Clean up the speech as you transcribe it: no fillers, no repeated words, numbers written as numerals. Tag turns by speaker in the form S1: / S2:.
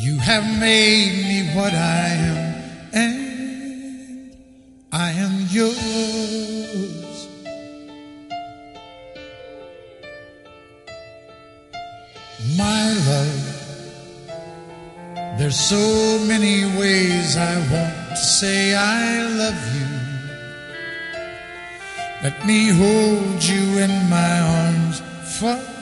S1: You have made me what I am, and I am yours. My love, there's so many ways I want to say I love you. Let me hold you in my arms forever.